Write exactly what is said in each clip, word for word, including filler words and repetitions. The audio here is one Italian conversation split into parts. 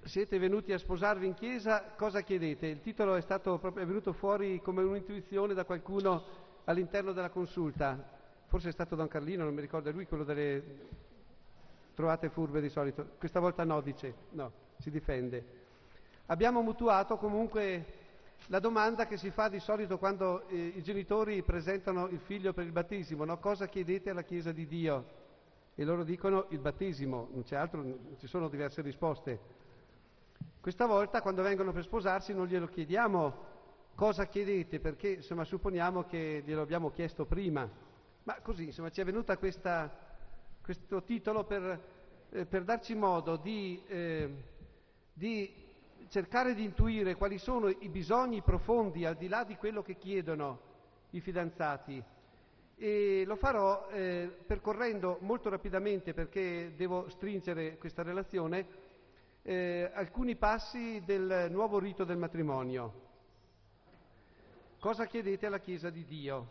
siete venuti a sposarvi in chiesa, cosa chiedete? Il titolo è stato proprio è venuto fuori come un'intuizione da qualcuno all'interno della consulta. Forse è stato Don Carlino, non mi ricordo, è lui quello delle trovate furbe di solito. Questa volta no, dice, no, si difende. Abbiamo mutuato comunque la domanda che si fa di solito quando eh, i genitori presentano il figlio per il battesimo, no? Cosa chiedete alla Chiesa di Dio? E loro dicono il battesimo, non c'è altro, non ci sono diverse risposte. Questa volta quando vengono per sposarsi non glielo chiediamo cosa chiedete, perché insomma supponiamo che glielo abbiamo chiesto prima, ma così insomma ci è venuta questa, questo titolo per, eh, per darci modo di, eh, di cercare di intuire quali sono i bisogni profondi al di là di quello che chiedono i fidanzati. E lo farò eh, percorrendo molto rapidamente, perché devo stringere questa relazione, eh, alcuni passi del nuovo rito del matrimonio. Cosa chiedete alla Chiesa di Dio?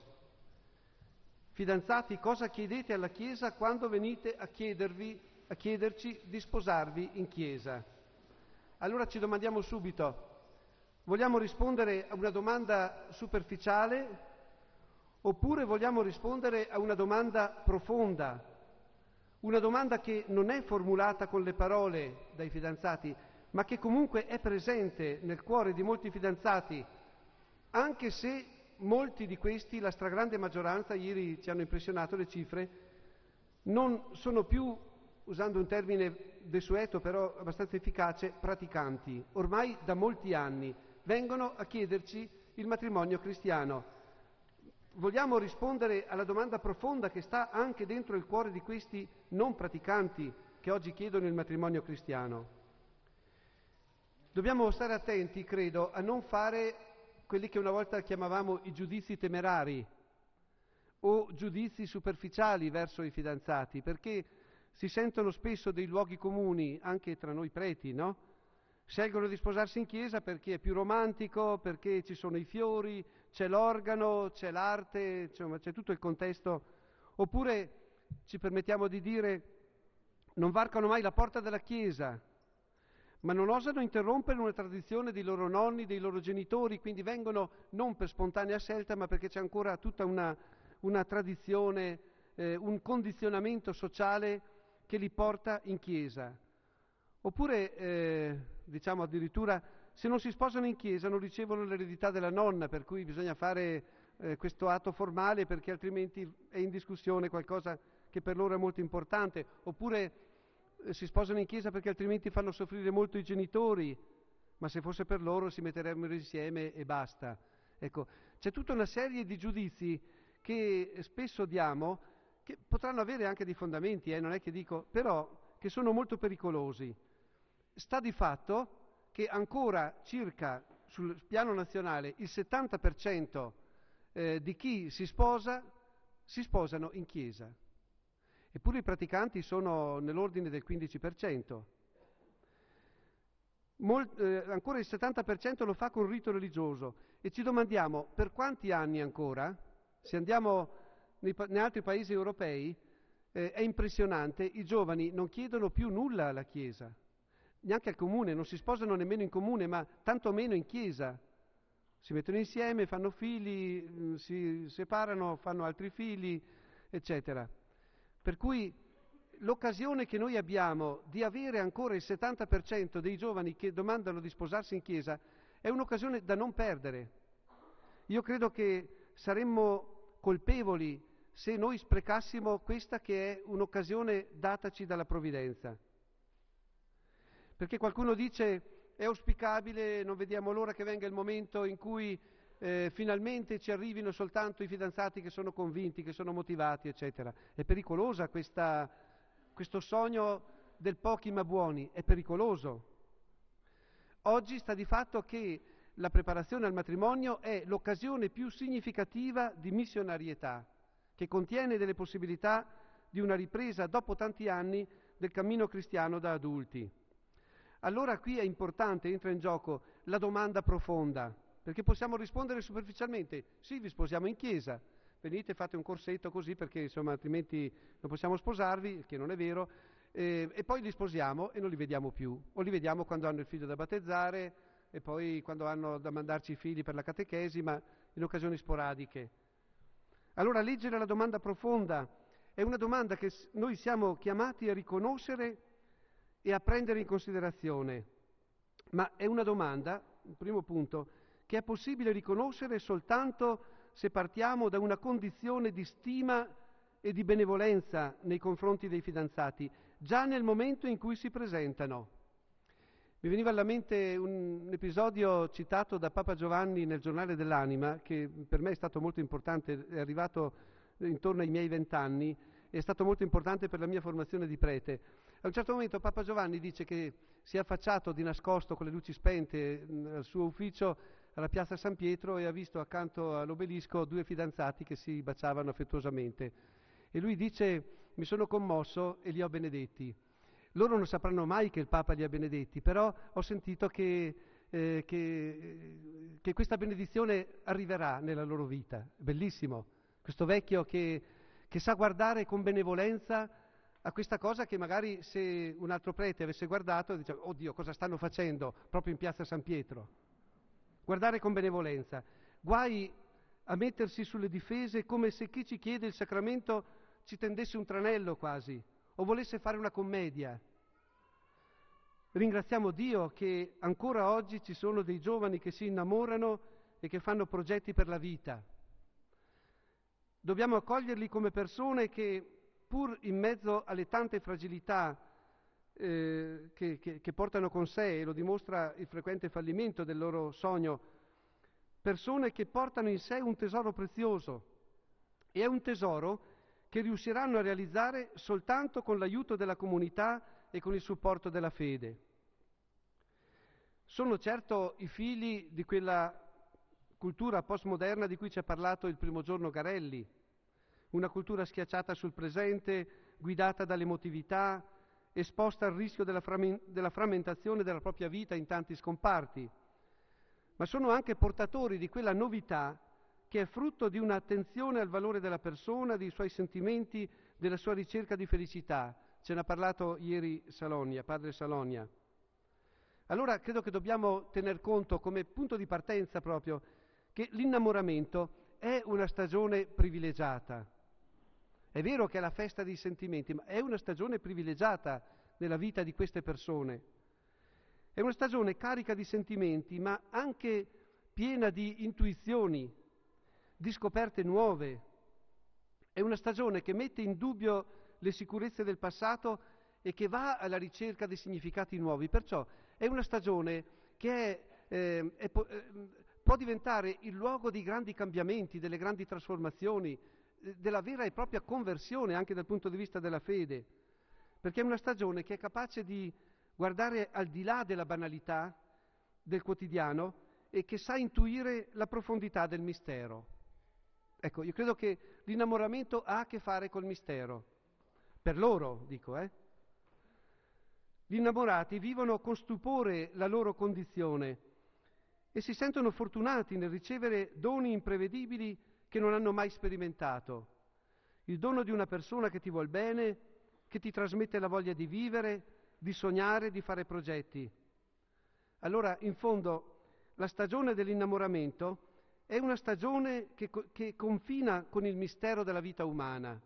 Fidanzati, cosa chiedete alla Chiesa quando venite a chiedervi, a chiederci di sposarvi in Chiesa? Allora ci domandiamo subito, vogliamo rispondere a una domanda superficiale? Oppure vogliamo rispondere a una domanda profonda, una domanda che non è formulata con le parole dai fidanzati, ma che comunque è presente nel cuore di molti fidanzati, anche se molti di questi, la stragrande maggioranza, ieri ci hanno impressionato le cifre, non sono più, usando un termine desueto però abbastanza efficace, praticanti. Ormai da molti anni vengono a chiederci il matrimonio cristiano. Vogliamo rispondere alla domanda profonda che sta anche dentro il cuore di questi non praticanti che oggi chiedono il matrimonio cristiano. Dobbiamo stare attenti, credo, a non fare quelli che una volta chiamavamo i giudizi temerari o giudizi superficiali verso i fidanzati, perché si sentono spesso dei luoghi comuni anche tra noi preti, no? Scelgono di sposarsi in chiesa perché è più romantico, perché ci sono i fiori, c'è l'organo, c'è l'arte, insomma c'è tutto il contesto. Oppure ci permettiamo di dire non varcano mai la porta della chiesa, ma non osano interrompere una tradizione dei loro nonni, dei loro genitori, quindi vengono non per spontanea scelta, ma perché c'è ancora tutta una, una tradizione, eh, un condizionamento sociale che li porta in chiesa. Oppure, eh, diciamo addirittura, se non si sposano in chiesa non ricevono l'eredità della nonna, per cui bisogna fare eh, questo atto formale perché altrimenti è in discussione qualcosa che per loro è molto importante. Oppure eh, si sposano in chiesa perché altrimenti fanno soffrire molto i genitori, ma se fosse per loro si metterebbero insieme e basta. Ecco, c'è tutta una serie di giudizi che spesso diamo, che potranno avere anche dei fondamenti, eh, non è che dico, però che sono molto pericolosi. Sta di fatto che ancora circa sul piano nazionale il settanta per cento eh, di chi si sposa si sposano in chiesa, eppure i praticanti sono nell'ordine del quindici per cento. Mol, eh, ancora il settanta per cento lo fa con rito religioso e ci domandiamo per quanti anni ancora, se andiamo nei, nei altri paesi europei, eh, è impressionante, i giovani non chiedono più nulla alla Chiesa. Neanche al comune, non si sposano nemmeno in comune, ma tanto meno in chiesa. Si mettono insieme, fanno figli, si separano, fanno altri figli, eccetera. Per cui l'occasione che noi abbiamo di avere ancora il settanta per cento dei giovani che domandano di sposarsi in chiesa è un'occasione da non perdere. Io credo che saremmo colpevoli se noi sprecassimo questa che è un'occasione dataci dalla provvidenza. Perché qualcuno dice è auspicabile, non vediamo l'ora che venga il momento in cui eh, finalmente ci arrivino soltanto i fidanzati che sono convinti, che sono motivati, eccetera. È pericolosa questa, questo sogno del pochi ma buoni, è pericoloso. Oggi sta di fatto che la preparazione al matrimonio è l'occasione più significativa di missionarietà, che contiene delle possibilità di una ripresa dopo tanti anni del cammino cristiano da adulti. Allora qui è importante, entra in gioco la domanda profonda, perché possiamo rispondere superficialmente, sì, vi sposiamo in chiesa, venite, fate un corsetto così perché insomma altrimenti non possiamo sposarvi, che non è vero, eh, e poi li sposiamo e non li vediamo più, o li vediamo quando hanno il figlio da battezzare e poi quando hanno da mandarci i figli per la catechesi, ma in occasioni sporadiche. Allora leggere la domanda profonda è una domanda che noi siamo chiamati a riconoscere e a prendere in considerazione, ma è una domanda, il primo punto, che è possibile riconoscere soltanto se partiamo da una condizione di stima e di benevolenza nei confronti dei fidanzati, già nel momento in cui si presentano. Mi veniva alla mente un episodio citato da Papa Giovanni nel Giornale dell'Anima, che per me è stato molto importante, è arrivato intorno ai miei vent'anni, è stato molto importante per la mia formazione di prete. A un certo momento Papa Giovanni dice che si è affacciato di nascosto con le luci spente al suo ufficio alla piazza San Pietro e ha visto accanto all'obelisco due fidanzati che si baciavano affettuosamente. E lui dice: mi sono commosso e li ho benedetti. Loro non sapranno mai che il Papa li ha benedetti, però ho sentito che, eh, che, che questa benedizione arriverà nella loro vita. Bellissimo, questo vecchio che, che sa guardare con benevolenza a questa cosa che magari se un altro prete avesse guardato diceva: oddio, cosa stanno facendo proprio in piazza San Pietro? Guardare con benevolenza. Guai a mettersi sulle difese come se chi ci chiede il sacramento ci tendesse un tranello quasi, o volesse fare una commedia. Ringraziamo Dio che ancora oggi ci sono dei giovani che si innamorano e che fanno progetti per la vita. Dobbiamo accoglierli come persone che, pur in mezzo alle tante fragilità eh, che, che, che portano con sé, e lo dimostra il frequente fallimento del loro sogno, persone che portano in sé un tesoro prezioso, e è un tesoro che riusciranno a realizzare soltanto con l'aiuto della comunità e con il supporto della fede. Sono certo i figli di quella cultura postmoderna di cui ci ha parlato il primo giorno Garelli, una cultura schiacciata sul presente, guidata dall'emotività, esposta al rischio della, fram- della frammentazione della propria vita in tanti scomparti, ma sono anche portatori di quella novità che è frutto di un'attenzione al valore della persona, dei suoi sentimenti, della sua ricerca di felicità. Ce n'ha parlato ieri Salonia, padre Salonia. Allora credo che dobbiamo tener conto come punto di partenza proprio che l'innamoramento è una stagione privilegiata. È vero che è la festa dei sentimenti, ma è una stagione privilegiata nella vita di queste persone. È una stagione carica di sentimenti, ma anche piena di intuizioni, di scoperte nuove. È una stagione che mette in dubbio le sicurezze del passato e che va alla ricerca di significati nuovi. Perciò è una stagione che è, eh, è, eh, può diventare il luogo dei grandi cambiamenti, delle grandi trasformazioni, eh, della vera e propria conversione anche dal punto di vista della fede, perché è una stagione che è capace di guardare al di là della banalità del quotidiano e che sa intuire la profondità del mistero. Ecco, io credo che l'innamoramento ha a che fare col mistero. Per loro, dico, eh. Gli innamorati vivono con stupore la loro condizione e si sentono fortunati nel ricevere doni imprevedibili che non hanno mai sperimentato. Il dono di una persona che ti vuol bene, che ti trasmette la voglia di vivere, di sognare, di fare progetti. Allora, in fondo, la stagione dell'innamoramento è una stagione che, che confina con il mistero della vita umana,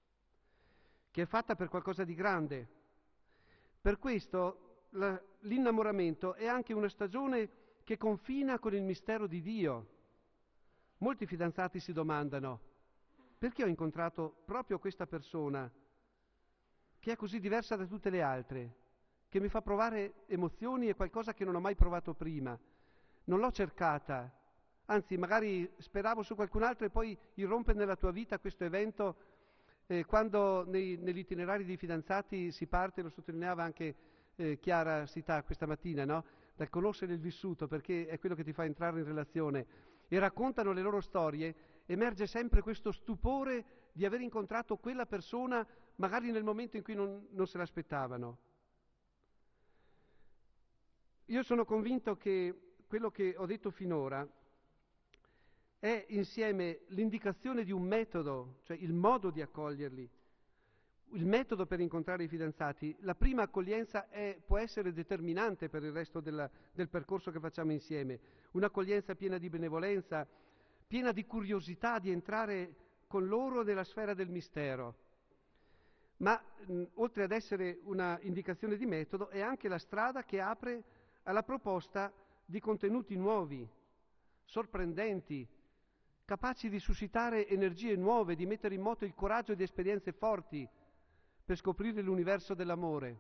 che è fatta per qualcosa di grande. Per questo la, l'innamoramento è anche una stagione che confina con il mistero di Dio. Molti fidanzati si domandano: perché ho incontrato proprio questa persona che è così diversa da tutte le altre, che mi fa provare emozioni e qualcosa che non ho mai provato prima? Non l'ho cercata, anzi magari speravo su qualcun altro e poi irrompe nella tua vita questo evento. Eh, quando nei, negli itinerari dei fidanzati si parte, lo sottolineava anche eh, Chiara Sità questa mattina, no? Dal conoscere il vissuto, perché è quello che ti fa entrare in relazione, e raccontano le loro storie, emerge sempre questo stupore di aver incontrato quella persona magari nel momento in cui non, non se l'aspettavano. Io sono convinto che quello che ho detto finora è insieme l'indicazione di un metodo, cioè il modo di accoglierli, il metodo per incontrare i fidanzati. La prima accoglienza è, può essere determinante per il resto della, del percorso che facciamo insieme. Un'accoglienza piena di benevolenza, piena di curiosità di entrare con loro nella sfera del mistero. Ma mh, oltre ad essere una indicazione di metodo, è anche la strada che apre alla proposta di contenuti nuovi, sorprendenti, capaci di suscitare energie nuove, di mettere in moto il coraggio di esperienze forti per scoprire l'universo dell'amore.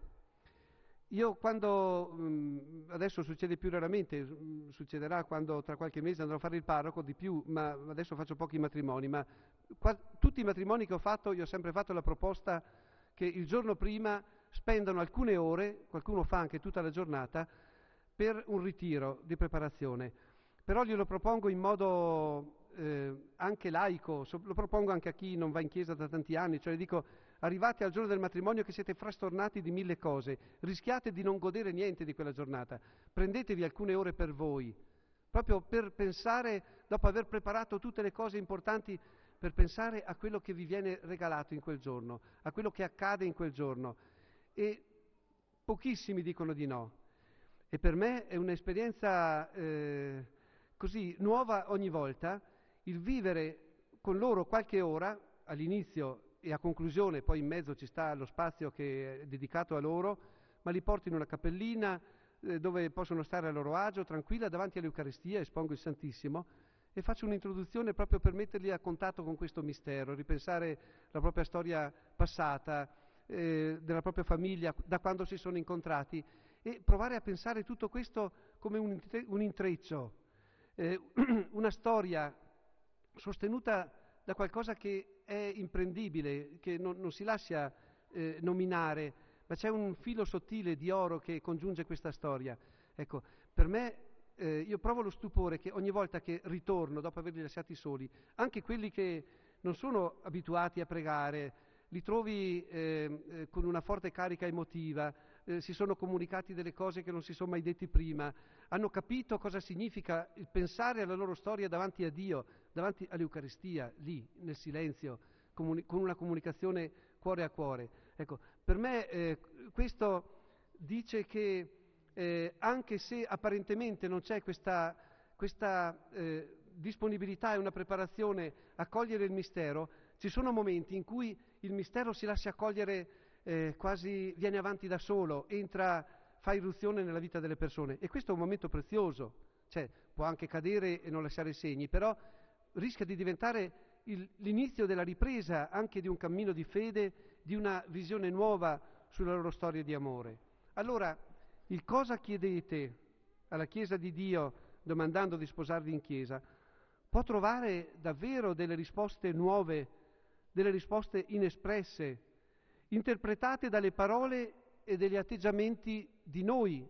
Io quando, mh, adesso succede più raramente, mh, succederà quando tra qualche mese andrò a fare il parroco di più, ma adesso faccio pochi matrimoni, ma qua, tutti i matrimoni che ho fatto, io ho sempre fatto la proposta che il giorno prima spendano alcune ore, qualcuno fa anche tutta la giornata, per un ritiro di preparazione. Però glielo propongo in modo eh, anche laico, so, lo propongo anche a chi non va in chiesa da tanti anni, cioè dico: arrivate al giorno del matrimonio che siete frastornati di mille cose, rischiate di non godere niente di quella giornata, prendetevi alcune ore per voi, proprio per pensare, dopo aver preparato tutte le cose importanti, per pensare a quello che vi viene regalato in quel giorno, a quello che accade in quel giorno. E pochissimi dicono di no. E per me è un'esperienza eh, così nuova ogni volta, il vivere con loro qualche ora, all'inizio e a conclusione, poi in mezzo ci sta lo spazio che è dedicato a loro, ma li porto in una cappellina eh, dove possono stare a loro agio, tranquilla, davanti all'Eucaristia, espongo il Santissimo e faccio un'introduzione proprio per metterli a contatto con questo mistero, ripensare la propria storia passata, eh, della propria famiglia, da quando si sono incontrati, e provare a pensare tutto questo come un, un intreccio, eh, una storia sostenuta da qualcosa che è imprendibile, che non, non si lascia eh, nominare, ma c'è un filo sottile di oro che congiunge questa storia. Ecco, per me eh, io provo lo stupore che ogni volta che ritorno, dopo averli lasciati soli, anche quelli che non sono abituati a pregare, li trovi eh, eh, con una forte carica emotiva, eh, si sono comunicati delle cose che non si sono mai detti prima, hanno capito cosa significa il pensare alla loro storia davanti a Dio, davanti all'Eucaristia, lì, nel silenzio, comuni- con una comunicazione cuore a cuore. Ecco, per me eh, questo dice che eh, anche se apparentemente non c'è questa, questa eh, disponibilità e una preparazione a cogliere il mistero, ci sono momenti in cui il mistero si lascia cogliere eh, quasi, viene avanti da solo, entra, fa irruzione nella vita delle persone, e questo è un momento prezioso, cioè può anche cadere e non lasciare segni, però rischia di diventare il, l'inizio della ripresa anche di un cammino di fede, di una visione nuova sulla loro storia di amore. Allora, il cosa chiedete alla Chiesa di Dio domandando di sposarvi in Chiesa può trovare davvero delle risposte nuove, delle risposte inespresse, interpretate dalle parole e degli atteggiamenti di noi,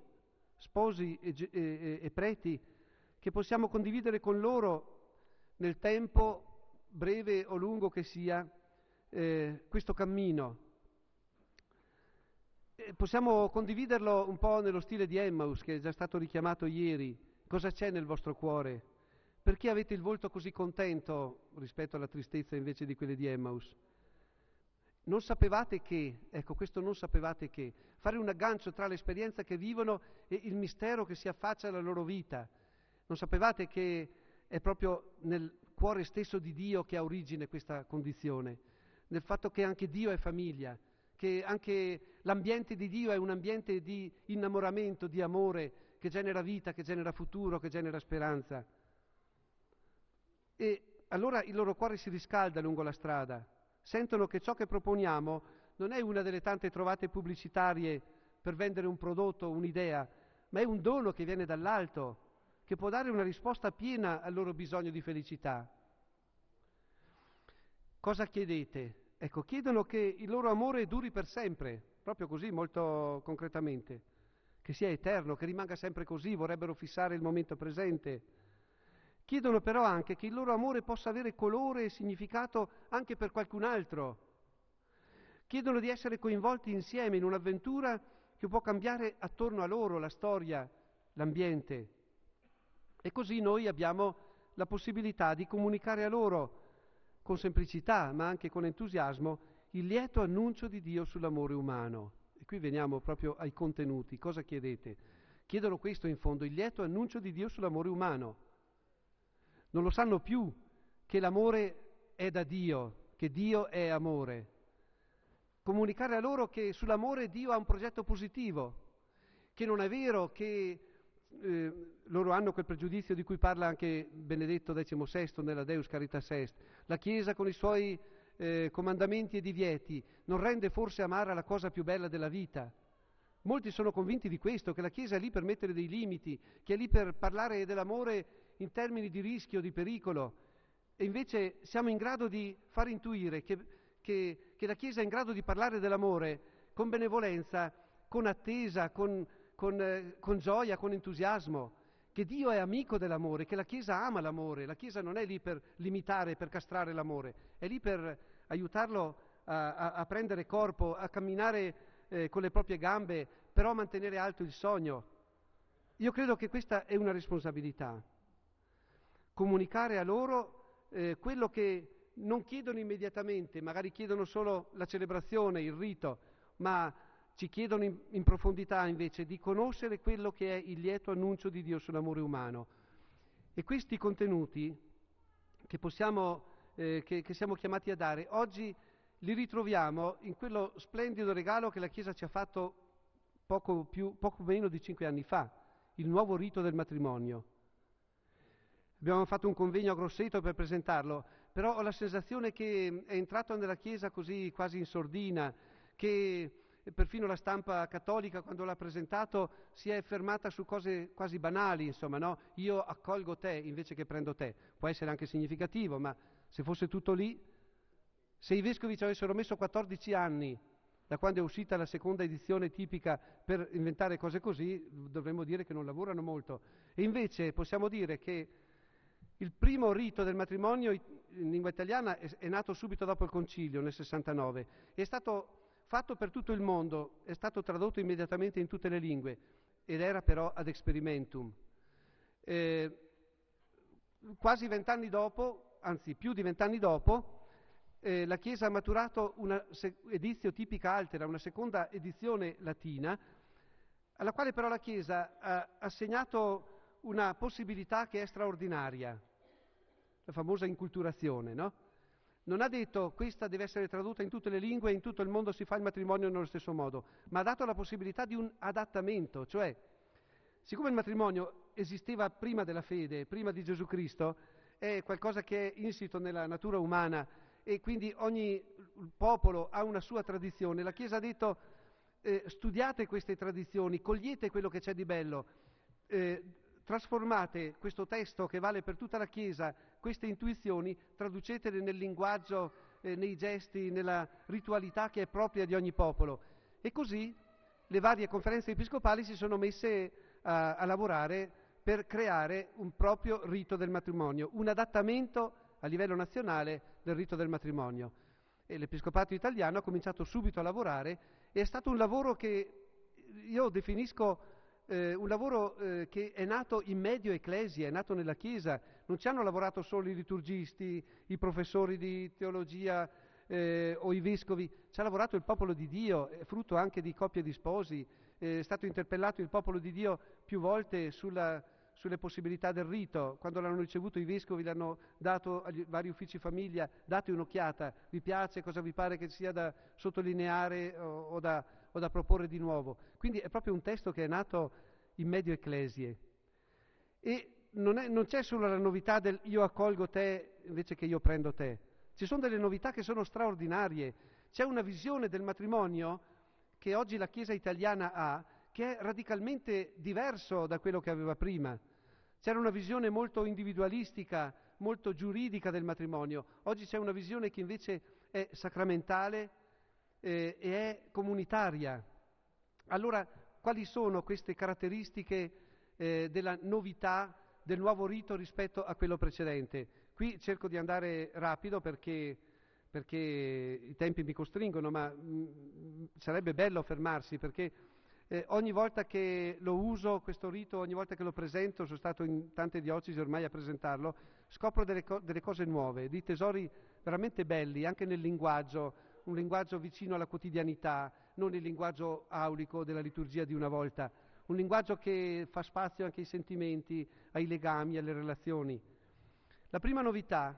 sposi e, e, e preti, che possiamo condividere con loro nel tempo, breve o lungo che sia, eh, questo cammino. E possiamo condividerlo un po' nello stile di Emmaus, che è già stato richiamato ieri. Cosa c'è nel vostro cuore? Perché avete il volto così contento rispetto alla tristezza invece di quelle di Emmaus? Non sapevate che, ecco questo non sapevate che, fare un aggancio tra l'esperienza che vivono e il mistero che si affaccia alla loro vita. Non sapevate che è proprio nel cuore stesso di Dio che ha origine questa condizione, nel fatto che anche Dio è famiglia, che anche l'ambiente di Dio è un ambiente di innamoramento, di amore, che genera vita, che genera futuro, che genera speranza. E allora il loro cuore si riscalda lungo la strada, sentono che ciò che proponiamo non è una delle tante trovate pubblicitarie per vendere un prodotto, un'idea, ma è un dono che viene dall'alto, che può dare una risposta piena al loro bisogno di felicità. Cosa chiedete? Ecco, chiedono che il loro amore duri per sempre, proprio così, molto concretamente, che sia eterno, che rimanga sempre così, vorrebbero fissare il momento presente. Chiedono però anche che il loro amore possa avere colore e significato anche per qualcun altro. Chiedono di essere coinvolti insieme in un'avventura che può cambiare attorno a loro la storia, l'ambiente. E così noi abbiamo la possibilità di comunicare a loro con semplicità, ma anche con entusiasmo, il lieto annuncio di Dio sull'amore umano. E qui veniamo proprio ai contenuti. Cosa chiedete? Chiedono questo in fondo, il lieto annuncio di Dio sull'amore umano. Non lo sanno più che l'amore è da Dio, che Dio è amore. Comunicare a loro che sull'amore Dio ha un progetto positivo, che non è vero che eh, loro hanno quel pregiudizio di cui parla anche Benedetto diciannovesimo nella Deus Caritas Est. La Chiesa con i suoi eh, comandamenti e divieti non rende forse amara la cosa più bella della vita? Molti sono convinti di questo, che la Chiesa è lì per mettere dei limiti, che è lì per parlare dell'amore in termini di rischio, di pericolo. E invece siamo in grado di far intuire che, che, che la Chiesa è in grado di parlare dell'amore con benevolenza, con attesa, con, con, eh, con gioia, con entusiasmo, che Dio è amico dell'amore, che la Chiesa ama l'amore. La Chiesa non è lì per limitare, per castrare l'amore, è lì per aiutarlo a, a, a prendere corpo, a camminare eh, con le proprie gambe, però mantenere alto il sogno. Io credo che questa è una responsabilità. Comunicare a loro Eh, quello che non chiedono immediatamente, magari chiedono solo la celebrazione, il rito, ma ci chiedono in, in profondità invece di conoscere quello che è il lieto annuncio di Dio sull'amore umano. E questi contenuti che, possiamo, eh, che, che siamo chiamati a dare, oggi li ritroviamo in quello splendido regalo che la Chiesa ci ha fatto poco, più, poco meno di cinque anni fa, il nuovo rito del matrimonio. Abbiamo fatto un convegno a Grosseto per presentarlo, però ho la sensazione che è entrato nella Chiesa così quasi in sordina, che perfino la stampa cattolica quando l'ha presentato si è fermata su cose quasi banali, insomma, no? Io accolgo te invece che prendo te. Può essere anche significativo, ma se fosse tutto lì, se i vescovi ci avessero messo quattordici anni da quando è uscita la seconda edizione tipica per inventare cose così, dovremmo dire che non lavorano molto. E invece possiamo dire che il primo rito del matrimonio in lingua italiana è, è nato subito dopo il concilio, nel sessantanove. È stato fatto per tutto il mondo, è stato tradotto immediatamente in tutte le lingue, ed era però ad experimentum. Eh, quasi vent'anni dopo, anzi più di vent'anni dopo, eh, la Chiesa ha maturato una se- edizio tipica altera, una seconda edizione latina, alla quale però la Chiesa ha assegnato una possibilità che è straordinaria, la famosa inculturazione, no? Non ha detto questa deve essere tradotta in tutte le lingue e in tutto il mondo si fa il matrimonio nello stesso modo, ma ha dato la possibilità di un adattamento, cioè siccome il matrimonio esisteva prima della fede, prima di Gesù Cristo, è qualcosa che è insito nella natura umana e quindi ogni popolo ha una sua tradizione, la Chiesa ha detto eh, studiate queste tradizioni, cogliete quello che c'è di bello, eh, trasformate questo testo che vale per tutta la Chiesa, queste intuizioni, traducetele nel linguaggio, eh, nei gesti, nella ritualità che è propria di ogni popolo. E così le varie conferenze episcopali si sono messe a, a lavorare per creare un proprio rito del matrimonio, un adattamento a livello nazionale del rito del matrimonio. E l'Episcopato italiano ha cominciato subito a lavorare e è stato un lavoro che io definisco Eh, un lavoro eh, che è nato in medio ecclesia, è nato nella Chiesa. Non ci hanno lavorato solo i liturgisti, i professori di teologia eh, o i vescovi, ci ha lavorato il popolo di Dio, è frutto anche di coppie di sposi, è stato interpellato il popolo di Dio più volte sulla, sulle possibilità del rito. Quando l'hanno ricevuto i vescovi, l'hanno dato agli vari uffici famiglia, date un'occhiata, vi piace, cosa vi pare che sia da sottolineare o, o da... o da proporre di nuovo. Quindi è proprio un testo che è nato in medio ecclesie. E non, è, non c'è solo la novità del io accolgo te invece che io prendo te. Ci sono delle novità che sono straordinarie. C'è una visione del matrimonio che oggi la Chiesa italiana ha, che è radicalmente diverso da quello che aveva prima. C'era una visione molto individualistica, molto giuridica del matrimonio. Oggi c'è una visione che invece è sacramentale, Eh, e è comunitaria. Allora, quali sono queste caratteristiche eh, della novità del nuovo rito rispetto a quello precedente? Qui cerco di andare rapido perché, perché i tempi mi costringono, ma mh, sarebbe bello fermarsi perché eh, ogni volta che lo uso, questo rito, ogni volta che lo presento, sono stato in tante diocesi ormai a presentarlo, scopro delle, co- delle cose nuove, dei tesori veramente belli, anche nel linguaggio. un linguaggio vicino alla quotidianità, non il linguaggio aulico della liturgia di una volta, un linguaggio che fa spazio anche ai sentimenti, ai legami, alle relazioni. La prima novità,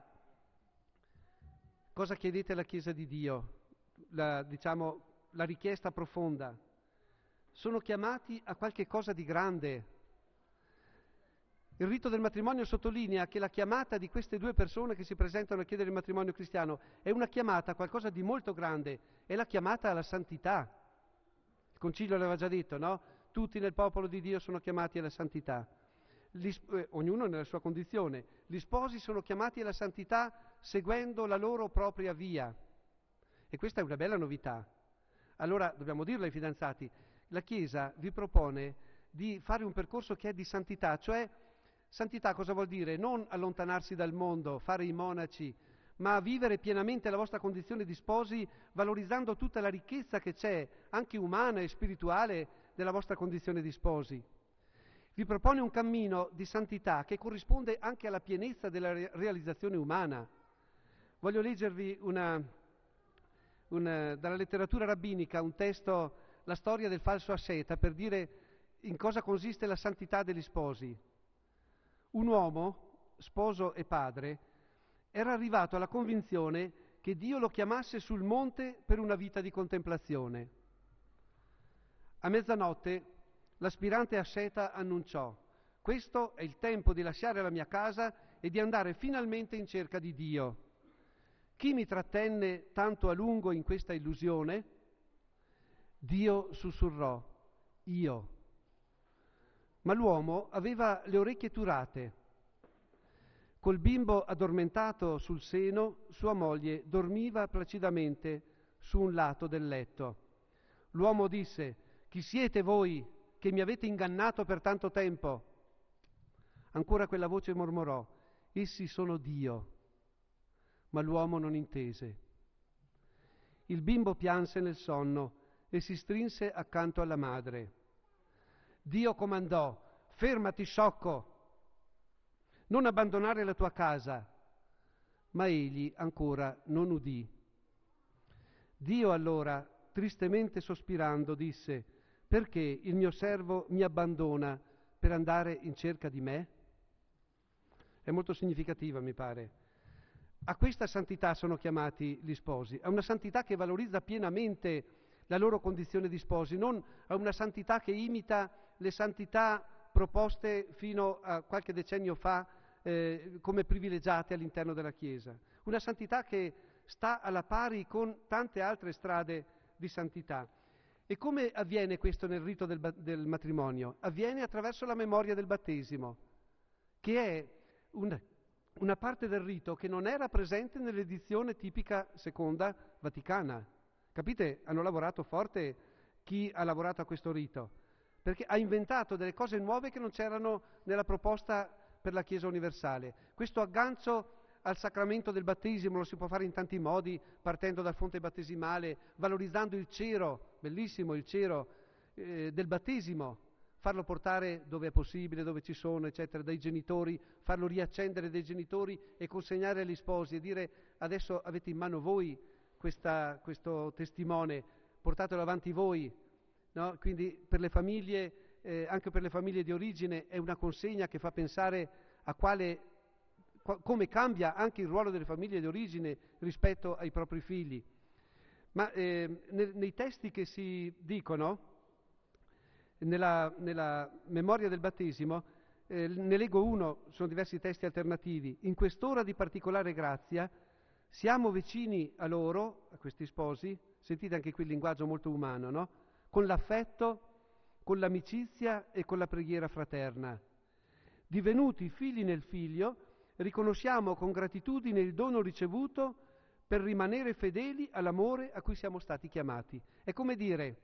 cosa chiedete alla Chiesa di Dio? La, diciamo, la richiesta profonda. Sono chiamati a qualche cosa di grande. Il rito del matrimonio sottolinea che la chiamata di queste due persone che si presentano a chiedere il matrimonio cristiano è una chiamata a qualcosa di molto grande, è la chiamata alla santità. Il Concilio l'aveva già detto, no? Tutti nel popolo di Dio sono chiamati alla santità, Gli, eh, ognuno nella sua condizione. Gli sposi sono chiamati alla santità seguendo la loro propria via. E questa è una bella novità. Allora dobbiamo dirlo ai fidanzati, la Chiesa vi propone di fare un percorso che è di santità, cioè santità cosa vuol dire? Non allontanarsi dal mondo, fare i monaci, ma vivere pienamente la vostra condizione di sposi, valorizzando tutta la ricchezza che c'è, anche umana e spirituale, della vostra condizione di sposi. Vi propone un cammino di santità che corrisponde anche alla pienezza della re- realizzazione umana. Voglio leggervi una, una, dalla letteratura rabbinica un testo, la storia del falso asceta, per dire in cosa consiste la santità degli sposi. Un uomo, sposo e padre, era arrivato alla convinzione che Dio lo chiamasse sul monte per una vita di contemplazione. A mezzanotte l'aspirante asceta annunciò: questo è il tempo di lasciare la mia casa e di andare finalmente in cerca di Dio. Chi mi trattenne tanto a lungo in questa illusione? Dio sussurrò: io. Ma l'uomo aveva le orecchie turate. Col bimbo addormentato sul seno, sua moglie dormiva placidamente su un lato del letto. L'uomo disse: chi siete voi che mi avete ingannato per tanto tempo? Ancora quella voce mormorò: essi sono Dio. Ma l'uomo non intese. Il bimbo pianse nel sonno e si strinse accanto alla madre. Dio comandò: fermati, sciocco, non abbandonare la tua casa. Ma egli ancora non udì. Dio allora, tristemente sospirando, disse: perché il mio servo mi abbandona per andare in cerca di me? È molto significativa, mi pare. A questa santità sono chiamati gli sposi, a una santità che valorizza pienamente la loro condizione di sposi, non a una santità che imita le santità proposte fino a qualche decennio fa eh, come privilegiate all'interno della Chiesa. Una santità che sta alla pari con tante altre strade di santità. E come avviene questo nel rito del, del matrimonio? Avviene attraverso la memoria del battesimo, che è un, una parte del rito che non era presente nell'edizione tipica seconda vaticana. Capite? Hanno lavorato forte chi ha lavorato a questo rito, perché ha inventato delle cose nuove che non c'erano nella proposta per la Chiesa universale. Questo aggancio al sacramento del battesimo lo si può fare in tanti modi, partendo dal fonte battesimale, valorizzando il cero, bellissimo il cero eh, del battesimo, farlo portare dove è possibile, dove ci sono, eccetera, dai genitori, farlo riaccendere dai genitori e consegnare agli sposi e dire: adesso avete in mano voi questa, questo testimone, portatelo avanti voi. No? Quindi per le famiglie, eh, anche per le famiglie di origine, è una consegna che fa pensare a quale, qu- come cambia anche il ruolo delle famiglie di origine rispetto ai propri figli. Ma eh, ne, nei testi che si dicono, nella, nella memoria del battesimo, eh, ne leggo uno, sono diversi testi alternativi. In quest'ora di particolare grazia siamo vicini a loro, a questi sposi, sentite anche qui il linguaggio molto umano, no? Con l'affetto, con l'amicizia e con la preghiera fraterna. Divenuti figli nel Figlio, riconosciamo con gratitudine il dono ricevuto per rimanere fedeli all'amore a cui siamo stati chiamati. È come dire: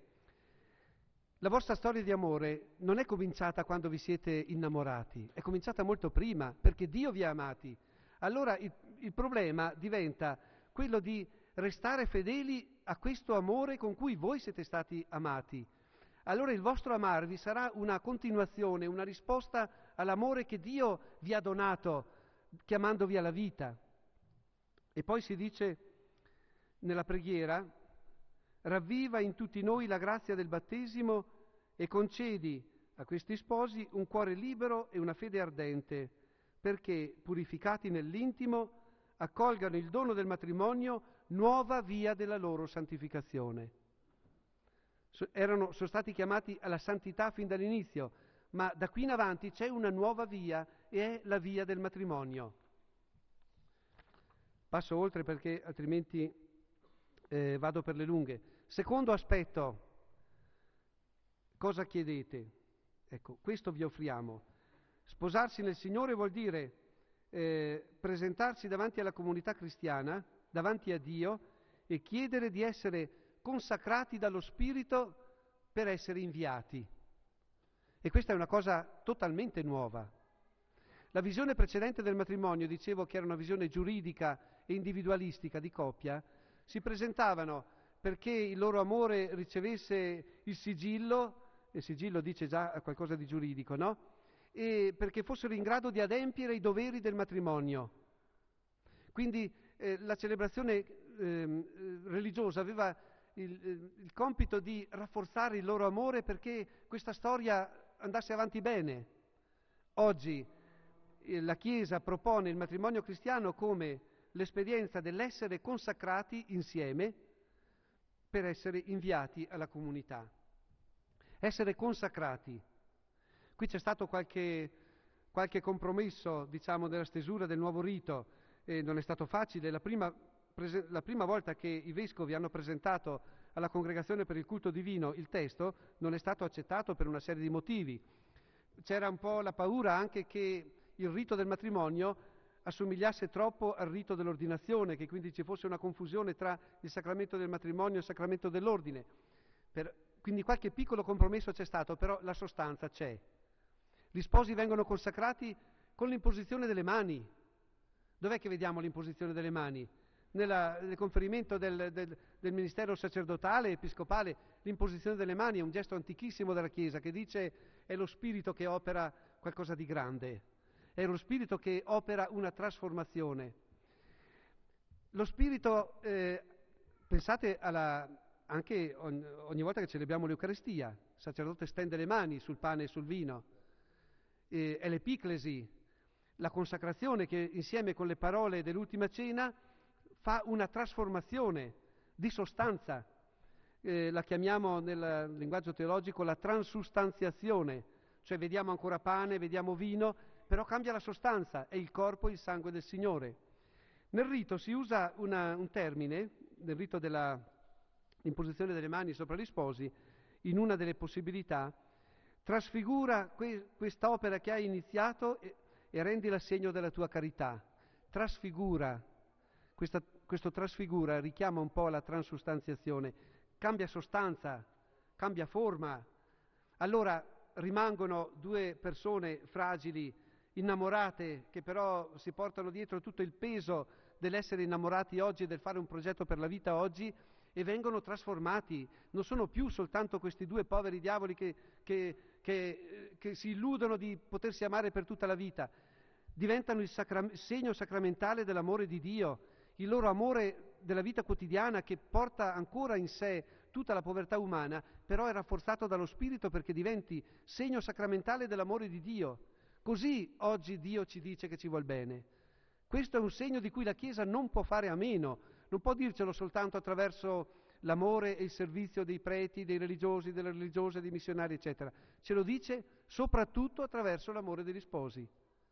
la vostra storia di amore non è cominciata quando vi siete innamorati, è cominciata molto prima, perché Dio vi ha amati. Allora il, il problema diventa quello di restare fedeli a questo amore con cui voi siete stati amati. Allora il vostro amarvi sarà una continuazione, una risposta all'amore che Dio vi ha donato, chiamandovi alla vita. E poi si dice nella preghiera, ravviva in tutti noi la grazia del battesimo e concedi a questi sposi un cuore libero e una fede ardente, perché, purificati nell'intimo, accolgano il dono del matrimonio, nuova via della loro santificazione. So, erano, sono stati chiamati alla santità fin dall'inizio, ma da qui in avanti c'è una nuova via e è la via del matrimonio. Passo oltre perché altrimenti eh, vado per le lunghe. Secondo aspetto, cosa chiedete? Ecco, questo vi offriamo. Sposarsi nel Signore vuol dire eh, presentarsi davanti alla comunità cristiana, davanti a Dio, e chiedere di essere consacrati dallo Spirito per essere inviati. E questa è una cosa totalmente nuova. La visione precedente del matrimonio, dicevo che era una visione giuridica e individualistica di coppia, si presentavano perché il loro amore ricevesse il sigillo, il sigillo dice già qualcosa di giuridico, no? E perché fossero in grado di adempiere i doveri del matrimonio. Quindi eh, la celebrazione eh, religiosa aveva il, il compito di rafforzare il loro amore perché questa storia andasse avanti bene. Oggi eh, la Chiesa propone il matrimonio cristiano come l'esperienza dell'essere consacrati insieme per essere inviati alla comunità. Essere consacrati. Qui c'è stato qualche, qualche compromesso, diciamo, della stesura del nuovo rito, e non è stato facile. La prima, prese, la prima volta che i vescovi hanno presentato alla congregazione per il culto divino il testo, non è stato accettato per una serie di motivi. C'era un po' la paura anche che il rito del matrimonio assomigliasse troppo al rito dell'ordinazione, che quindi ci fosse una confusione tra il sacramento del matrimonio e il sacramento dell'ordine. Per, quindi qualche piccolo compromesso c'è stato, però la sostanza c'è. Gli sposi vengono consacrati con l'imposizione delle mani. Dov'è che vediamo l'imposizione delle mani? Nella, nel conferimento del, del, del ministero sacerdotale e episcopale, l'imposizione delle mani è un gesto antichissimo della Chiesa che dice è lo Spirito che opera qualcosa di grande, è lo Spirito che opera una trasformazione. Lo Spirito, eh, pensate alla, anche ogni, ogni volta che celebriamo l'Eucaristia, il sacerdote stende le mani sul pane e sul vino, eh, è l'epiclesi, la consacrazione che insieme con le parole dell'ultima cena fa una trasformazione di sostanza, eh, la chiamiamo nel linguaggio teologico la transustanziazione, cioè vediamo ancora pane, vediamo vino, però cambia la sostanza, è il corpo e il sangue del Signore. Nel rito si usa una, un termine, nel rito dell'imposizione delle mani sopra gli sposi, in una delle possibilità, trasfigura que- quest'opera che hai iniziato e, e rendila segno della tua carità. Trasfigura. Questa, questo trasfigura richiama un po' la transustanziazione, cambia sostanza, cambia forma. Allora rimangono due persone fragili, innamorate, che però si portano dietro tutto il peso dell'essere innamorati oggi e del fare un progetto per la vita oggi, e vengono trasformati. Non sono più soltanto questi due poveri diavoli che, che, che, che si illudono di potersi amare per tutta la vita. Diventano il sacra- segno sacramentale dell'amore di Dio, il loro amore della vita quotidiana che porta ancora in sé tutta la povertà umana, però è rafforzato dallo Spirito perché diventi segno sacramentale dell'amore di Dio. Così oggi Dio ci dice che ci vuol bene. Questo è un segno di cui la Chiesa non può fare a meno, non può dircelo soltanto attraverso l'amore e il servizio dei preti, dei religiosi, delle religiose, dei missionari, eccetera. Ce lo dice soprattutto attraverso l'amore degli sposi.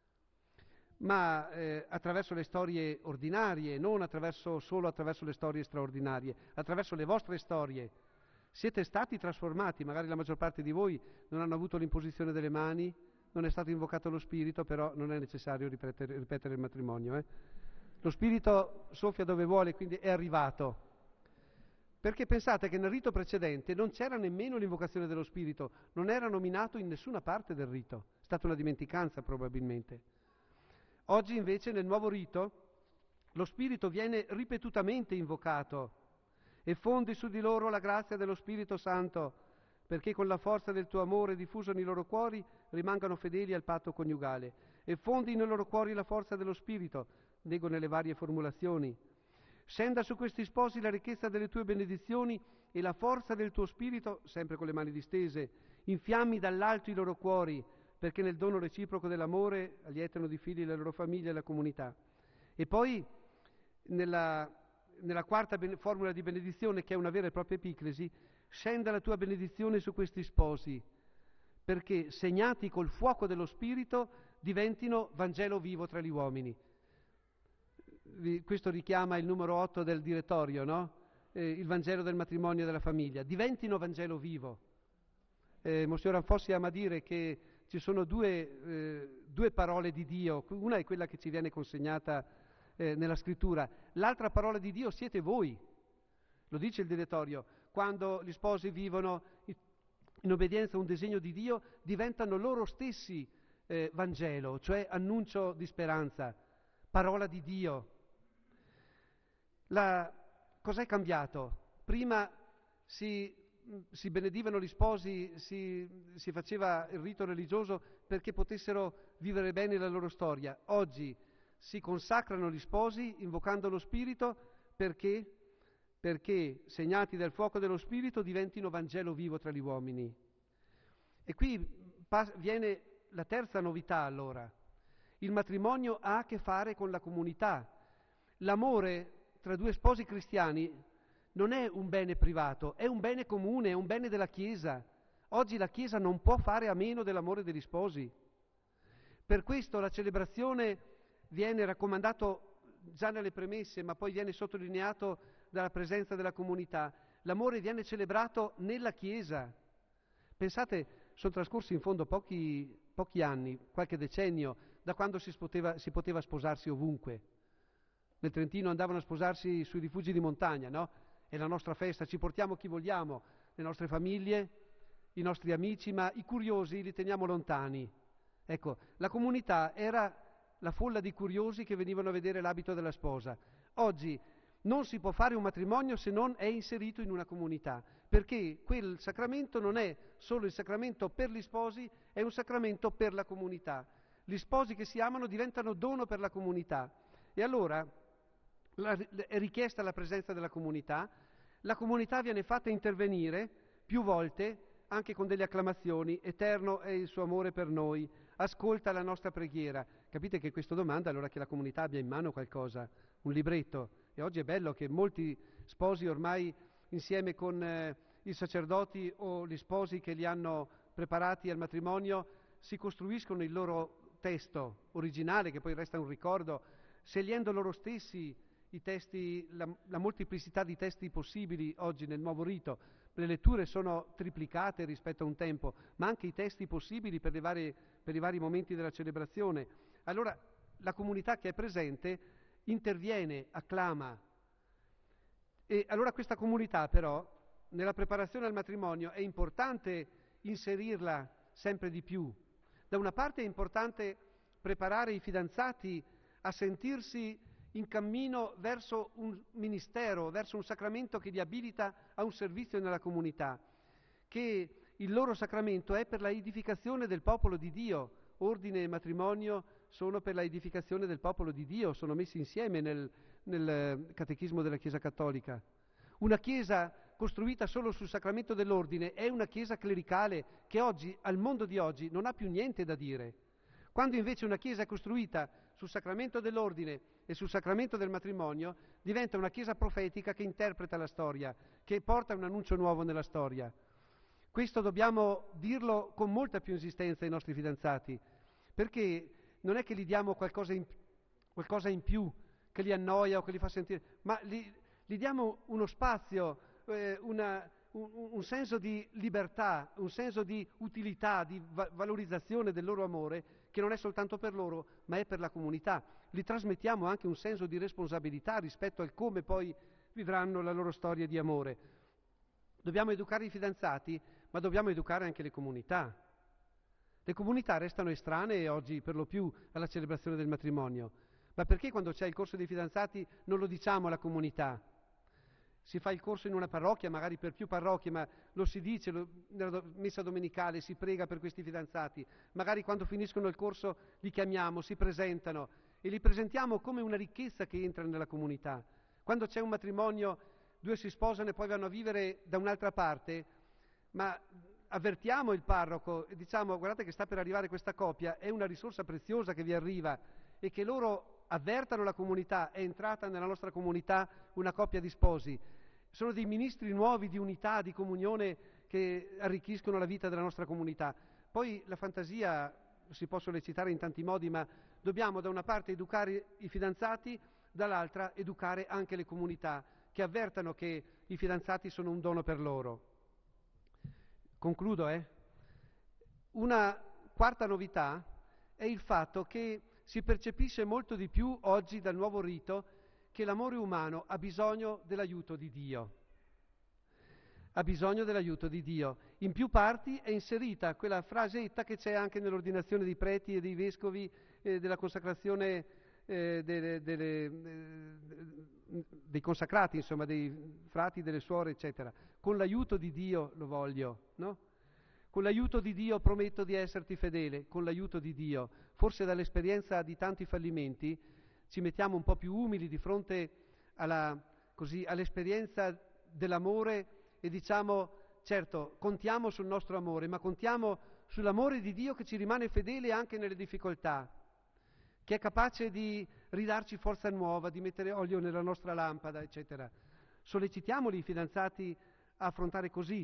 Ma eh, attraverso le storie ordinarie, non attraverso, solo attraverso le storie straordinarie, attraverso le vostre storie. Siete stati trasformati, magari la maggior parte di voi non hanno avuto l'imposizione delle mani, non è stato invocato lo Spirito, però non è necessario ripetere, ripetere il matrimonio. Eh? Lo Spirito soffia dove vuole, quindi è arrivato. Perché pensate che nel rito precedente non c'era nemmeno l'invocazione dello Spirito, non era nominato in nessuna parte del rito, è stata una dimenticanza probabilmente. Oggi invece nel nuovo rito lo Spirito viene ripetutamente invocato e fondi su di loro la grazia dello Spirito Santo, perché con la forza del tuo amore diffuso nei loro cuori rimangano fedeli al patto coniugale, e fondi nei loro cuori la forza dello Spirito, leggo nelle varie formulazioni. Scenda su questi sposi la ricchezza delle tue benedizioni e la forza del tuo spirito, sempre con le mani distese, infiammi dall'alto i loro cuori, perché nel dono reciproco dell'amore allietano di figli la loro famiglia e la comunità. E poi, nella, nella quarta ben- formula di benedizione, che è una vera e propria epiclesi, scenda la tua benedizione su questi sposi, perché segnati col fuoco dello Spirito diventino Vangelo vivo tra gli uomini. Questo richiama il numero otto del direttorio, no? Eh, il Vangelo del matrimonio e della famiglia. Diventino Vangelo vivo. Eh, Monsignor Anfossi ama dire che ci sono due, eh, due parole di Dio, una è quella che ci viene consegnata eh, nella scrittura, l'altra parola di Dio siete voi, lo dice il direttorio, quando gli sposi vivono in obbedienza a un disegno di Dio diventano loro stessi eh, Vangelo, cioè annuncio di speranza, parola di Dio. La, cos'è cambiato? Prima si, si benedivano gli sposi, si, si faceva il rito religioso perché potessero vivere bene la loro storia. Oggi si consacrano gli sposi invocando lo Spirito perché, perché segnati dal fuoco dello Spirito diventino Vangelo vivo tra gli uomini. E qui pas- viene la terza novità allora. Il matrimonio ha a che fare con la comunità. L'amore tra due sposi cristiani non è un bene privato, è un bene comune, è un bene della Chiesa. Oggi la Chiesa non può fare a meno dell'amore degli sposi. Per questo la celebrazione viene raccomandato già nelle premesse, ma poi viene sottolineato dalla presenza della comunità. L'amore viene celebrato nella Chiesa. Pensate, sono trascorsi in fondo pochi, pochi anni, qualche decennio, da quando si poteva, si poteva sposarsi ovunque. Nel Trentino andavano a sposarsi sui rifugi di montagna, no? È la nostra festa, ci portiamo chi vogliamo, le nostre famiglie, i nostri amici, ma i curiosi li teniamo lontani. Ecco, la comunità era la folla di curiosi che venivano a vedere l'abito della sposa. Oggi non si può fare un matrimonio se non è inserito in una comunità, perché quel sacramento non è solo il sacramento per gli sposi, è un sacramento per la comunità. Gli sposi che si amano diventano dono per la comunità. E allora la, è richiesta la presenza della comunità, la comunità viene fatta intervenire più volte, anche con delle acclamazioni: eterno è il suo amore per noi, ascolta la nostra preghiera. Capite che questo domanda allora che la comunità abbia in mano qualcosa, un libretto. E oggi è bello che molti sposi ormai insieme con eh, i sacerdoti o gli sposi che li hanno preparati al matrimonio si costruiscono il loro testo originale, che poi resta un ricordo, scegliendo loro stessi i testi, la, la molteplicità di testi possibili oggi nel nuovo rito. Le letture sono triplicate rispetto a un tempo, ma anche i testi possibili per, le varie, per i vari momenti della celebrazione. Allora la comunità che è presente interviene, acclama. E allora questa comunità però, nella preparazione al matrimonio, è importante inserirla sempre di più. Da una parte è importante preparare i fidanzati a sentirsi in cammino verso un ministero, verso un sacramento che li abilita a un servizio nella comunità, che il loro sacramento è per la edificazione del popolo di Dio. Ordine e matrimonio sono per la edificazione del popolo di Dio, sono messi insieme nel, nel catechismo della Chiesa Cattolica. Una Chiesa costruita solo sul sacramento dell'ordine è una Chiesa clericale che oggi, al mondo di oggi, non ha più niente da dire. Quando invece una Chiesa è costruita sul sacramento dell'ordine e sul sacramento del matrimonio, diventa una Chiesa profetica che interpreta la storia, che porta un annuncio nuovo nella storia. Questo dobbiamo dirlo con molta più insistenza ai nostri fidanzati, perché non è che gli diamo qualcosa in, qualcosa in più, che li annoia o che li fa sentire, ma gli, gli diamo uno spazio, eh, una, un, un senso di libertà, un senso di utilità, di va- valorizzazione del loro amore, che non è soltanto per loro, ma è per la comunità. Gli trasmettiamo anche un senso di responsabilità rispetto al come poi vivranno la loro storia di amore. Dobbiamo educare i fidanzati, ma dobbiamo educare anche le comunità. Le comunità restano estranee oggi per lo più alla celebrazione del matrimonio. Ma perché quando c'è il corso dei fidanzati non lo diciamo alla comunità? Si fa il corso in una parrocchia, magari per più parrocchie, ma lo si dice lo, nella messa domenicale, si prega per questi fidanzati. Magari quando finiscono il corso li chiamiamo, si presentano e li presentiamo come una ricchezza che entra nella comunità. Quando c'è un matrimonio, due si sposano e poi vanno a vivere da un'altra parte, ma avvertiamo il parroco e diciamo: guardate che sta per arrivare questa coppia, è una risorsa preziosa che vi arriva, e che loro avvertano la comunità, è entrata nella nostra comunità una coppia di sposi. Sono dei ministri nuovi di unità, di comunione, che arricchiscono la vita della nostra comunità. Poi la fantasia si può sollecitare in tanti modi, ma dobbiamo da una parte educare i fidanzati, dall'altra educare anche le comunità, che avvertano che i fidanzati sono un dono per loro. Concludo, eh? Una quarta novità è il fatto che si percepisce molto di più oggi dal nuovo rito che l'amore umano ha bisogno dell'aiuto di Dio. Ha bisogno dell'aiuto di Dio. In più parti è inserita quella frasetta che c'è anche nell'ordinazione dei preti e dei vescovi, eh, della consacrazione eh, delle, delle, eh, dei consacrati, insomma, dei frati, delle suore, eccetera. Con l'aiuto di Dio lo voglio, no? Con l'aiuto di Dio prometto di esserti fedele, con l'aiuto di Dio. Forse dall'esperienza di tanti fallimenti ci mettiamo un po' più umili di fronte alla, così, all'esperienza dell'amore e diciamo: certo, contiamo sul nostro amore, ma contiamo sull'amore di Dio che ci rimane fedele anche nelle difficoltà, che è capace di ridarci forza nuova, di mettere olio nella nostra lampada, eccetera. Sollecitiamoli i fidanzati a affrontare così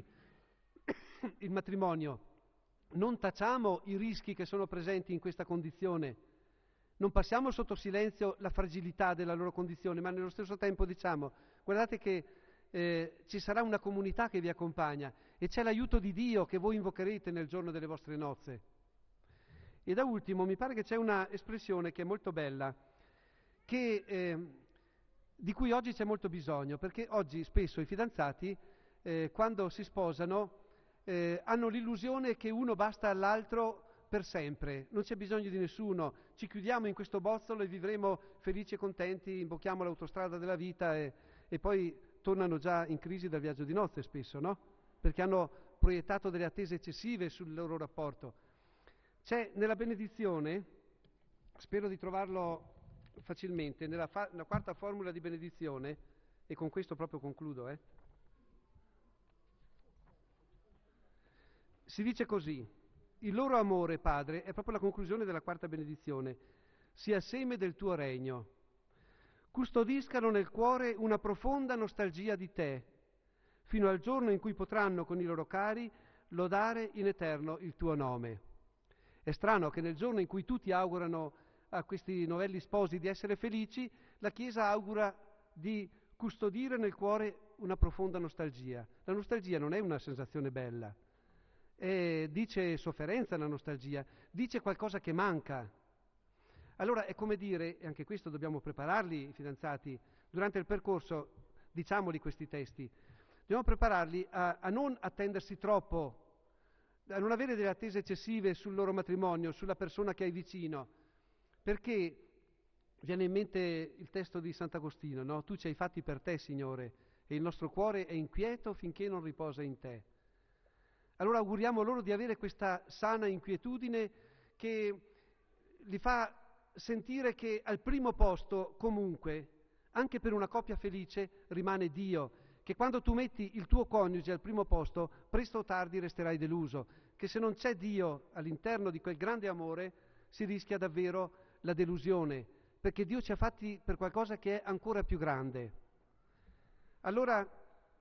il matrimonio. Non tacciamo i rischi che sono presenti in questa condizione, non passiamo sotto silenzio la fragilità della loro condizione, ma nello stesso tempo diciamo: guardate che eh, ci sarà una comunità che vi accompagna e c'è l'aiuto di Dio che voi invocherete nel giorno delle vostre nozze. E da ultimo mi pare che c'è una espressione che è molto bella, che, eh, di cui oggi c'è molto bisogno, perché oggi spesso i fidanzati eh, quando si sposano eh, hanno l'illusione che uno basta all'altro per sempre, non c'è bisogno di nessuno, ci chiudiamo in questo bozzolo e vivremo felici e contenti, imbocchiamo l'autostrada della vita e, e poi tornano già in crisi dal viaggio di nozze spesso, no? Perché hanno proiettato delle attese eccessive sul loro rapporto. C'è nella benedizione, spero di trovarlo facilmente, nella, fa- nella quarta formula di benedizione, e con questo proprio concludo, eh? Si dice così: il loro amore, Padre, è proprio la conclusione della quarta benedizione, sia seme del tuo regno. Custodiscano nel cuore una profonda nostalgia di te, fino al giorno in cui potranno con i loro cari lodare in eterno il tuo nome. È strano che nel giorno in cui tutti augurano a questi novelli sposi di essere felici, la Chiesa augura di custodire nel cuore una profonda nostalgia. La nostalgia non è una sensazione bella. Eh, dice sofferenza la nostalgia, dice qualcosa che manca. Allora è come dire, e anche questo dobbiamo prepararli i fidanzati, durante il percorso diciamoli questi testi, dobbiamo prepararli a, a non attendersi troppo, a non avere delle attese eccessive sul loro matrimonio, sulla persona che hai vicino, perché viene in mente il testo di Sant'Agostino, no? Tu ci hai fatti per te, Signore, e il nostro cuore è inquieto finché non riposa in te. Allora auguriamo loro di avere questa sana inquietudine che li fa sentire che al primo posto, comunque, anche per una coppia felice, rimane Dio, che quando tu metti il tuo coniuge al primo posto, presto o tardi resterai deluso, che se non c'è Dio all'interno di quel grande amore, si rischia davvero la delusione, perché Dio ci ha fatti per qualcosa che è ancora più grande. Allora,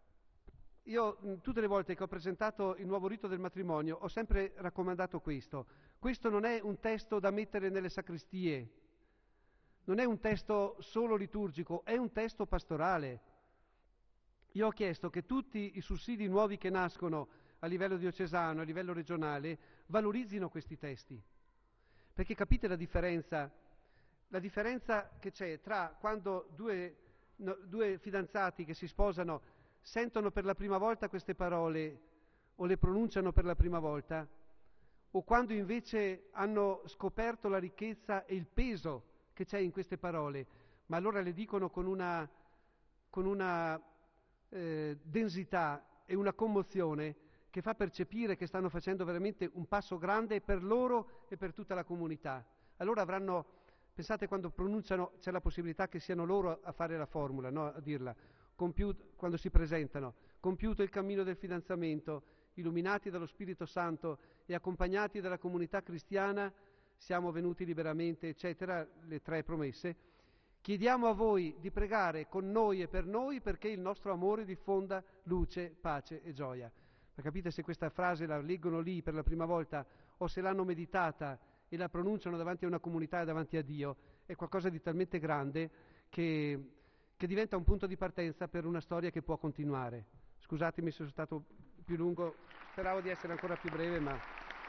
io tutte le volte che ho presentato il nuovo rito del matrimonio ho sempre raccomandato questo. Questo non è un testo da mettere nelle sacrestie, non è un testo solo liturgico, è un testo pastorale. Io ho chiesto che tutti i sussidi nuovi che nascono a livello diocesano, a livello regionale, valorizzino questi testi. Perché capite la differenza? La differenza che c'è tra quando due, no, due fidanzati che si sposano sentono per la prima volta queste parole o le pronunciano per la prima volta, o quando invece hanno scoperto la ricchezza e il peso che c'è in queste parole, ma allora le dicono con una, con una eh, densità e una commozione che fa percepire che stanno facendo veramente un passo grande per loro e per tutta la comunità. Allora avranno pensate quando pronunciano, c'è la possibilità che siano loro a fare la formula, no? A dirla, compiuto, quando si presentano, compiuto il cammino del fidanzamento, illuminati dallo Spirito Santo e accompagnati dalla comunità cristiana, siamo venuti liberamente, eccetera, le tre promesse. Chiediamo a voi di pregare con noi e per noi perché il nostro amore diffonda luce, pace e gioia. Ma capite, se questa frase la leggono lì per la prima volta o se l'hanno meditata e la pronunciano davanti a una comunità e davanti a Dio, è qualcosa di talmente grande che, che diventa un punto di partenza per una storia che può continuare. Scusatemi se sono stato più lungo, speravo di essere ancora più breve, ma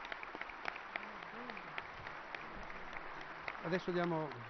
adesso diamo...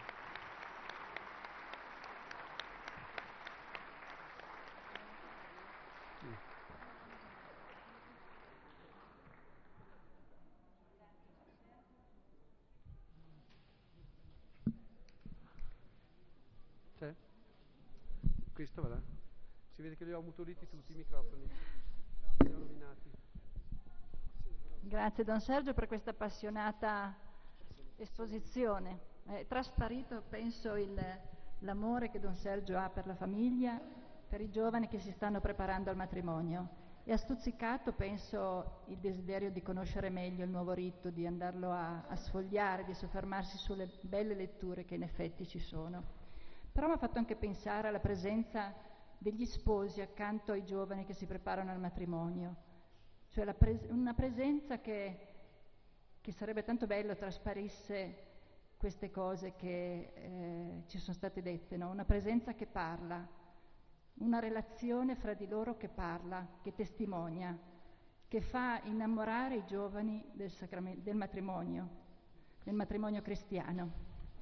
C'è? Questo va là? Si vede che li ho ammutoliti tutti i microfoni, li ho rovinati. Grazie Don Sergio per questa appassionata esposizione. È trasparito, penso, il, l'amore che Don Sergio ha per la famiglia, per i giovani che si stanno preparando al matrimonio, e ha stuzzicato, penso, il desiderio di conoscere meglio il nuovo rito, di andarlo a, a sfogliare, di soffermarsi sulle belle letture che in effetti ci sono. Però mi ha fatto anche pensare alla presenza degli sposi accanto ai giovani che si preparano al matrimonio, cioè la pres- una presenza che, che sarebbe tanto bello trasparisse queste cose che eh, ci sono state dette, no? Una presenza che parla, una relazione fra di loro che parla, che testimonia, che fa innamorare i giovani del, sacram- del matrimonio, del matrimonio cristiano.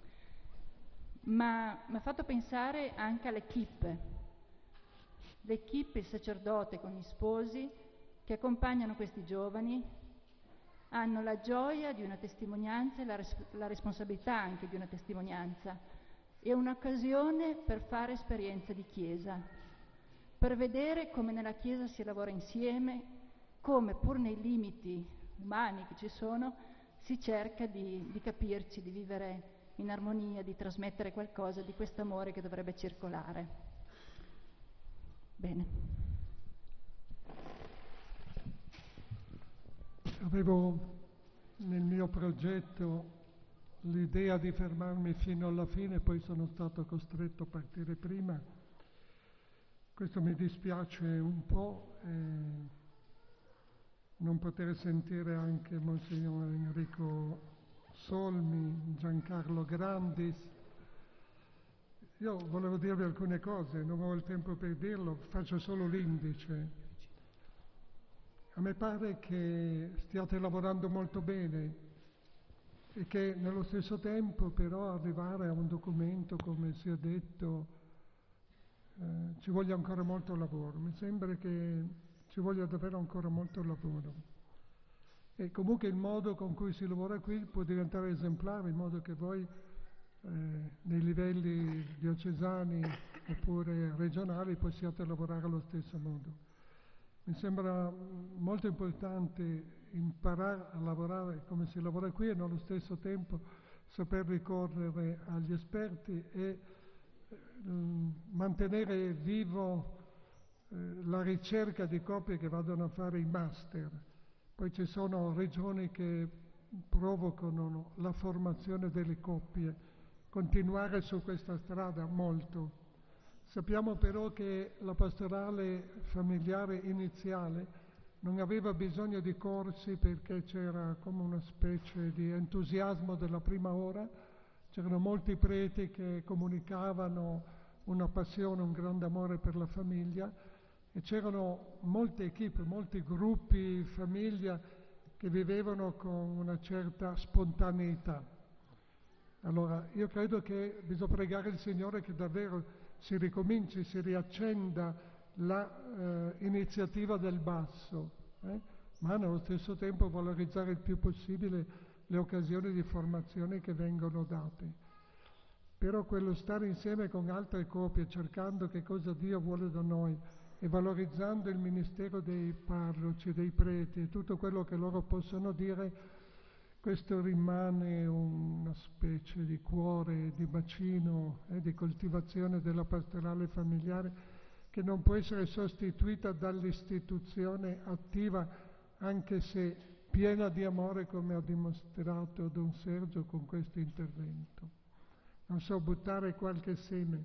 Ma mi ha fatto pensare anche all'equipe, l'equipe, il sacerdote con gli sposi che accompagnano questi giovani, hanno la gioia di una testimonianza e la, res- la responsabilità anche di una testimonianza, e un'occasione per fare esperienza di Chiesa, per vedere come nella Chiesa si lavora insieme, come pur nei limiti umani che ci sono si cerca di, di capirci, di vivere in armonia, di trasmettere qualcosa di questo amore che dovrebbe circolare. Bene. Avevo nel mio progetto l'idea di fermarmi fino alla fine, poi sono stato costretto a partire prima. Questo mi dispiace un po', eh, non poter sentire anche Monsignor Enrico Solmi, Giancarlo Grandis. Io volevo dirvi alcune cose, non ho il tempo per dirlo, faccio solo l'indice. A me pare che stiate lavorando molto bene e che nello stesso tempo però arrivare a un documento, come si è detto, eh, ci voglia ancora molto lavoro. Mi sembra che ci voglia davvero ancora molto lavoro. E comunque il modo con cui si lavora qui può diventare esemplare, in modo che voi eh, nei livelli diocesani oppure regionali possiate lavorare allo stesso modo. Mi sembra molto importante imparare a lavorare come si lavora qui e nello stesso tempo saper ricorrere agli esperti e eh, mantenere vivo eh, la ricerca di coppie che vadano a fare i master. Poi ci sono regioni che provocano la formazione delle coppie, continuare su questa strada molto. Sappiamo però che la pastorale familiare iniziale non aveva bisogno di corsi perché c'era come una specie di entusiasmo della prima ora, c'erano molti preti che comunicavano una passione, un grande amore per la famiglia, e c'erano molte equipe, molti gruppi, famiglia che vivevano con una certa spontaneità. Allora io credo che bisogna pregare il Signore che davvero si ricominci, si riaccenda l'iniziativa eh, del basso, eh? ma nello stesso tempo valorizzare il più possibile le occasioni di formazione che vengono date. Però quello stare insieme con altre coppie, cercando che cosa Dio vuole da noi, e valorizzando il ministero dei parroci, dei preti e tutto quello che loro possono dire, questo rimane una specie di cuore, di bacino e eh, di coltivazione della pastorale familiare che non può essere sostituita dall'istituzione attiva, anche se piena di amore, come ha dimostrato Don Sergio con questo intervento. Non so, buttare qualche seme.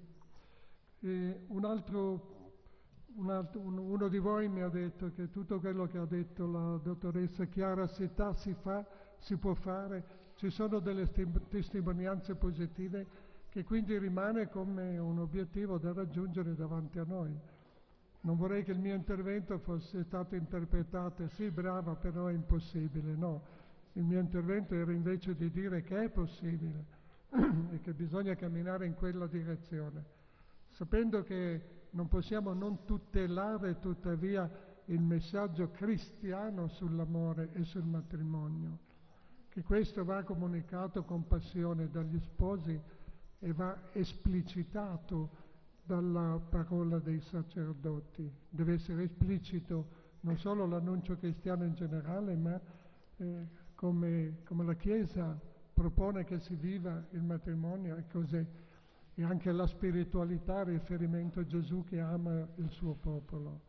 E un altro Un altro, un, uno di voi mi ha detto che tutto quello che ha detto la dottoressa Chiara Sittà si fa, si può fare, ci sono delle stim- testimonianze positive che quindi rimane come un obiettivo da raggiungere davanti a noi. Non vorrei che il mio intervento fosse stato interpretato, sì brava però è impossibile, no. Il mio intervento era invece di dire che è possibile e che bisogna camminare in quella direzione, sapendo che non possiamo non tutelare tuttavia il messaggio cristiano sull'amore e sul matrimonio, che questo va comunicato con passione dagli sposi e va esplicitato dalla parola dei sacerdoti. Deve essere esplicito non solo l'annuncio cristiano in generale, ma eh, come, come la Chiesa propone che si viva il matrimonio e cos'è. E anche la spiritualità, riferimento a Gesù che ama il suo popolo.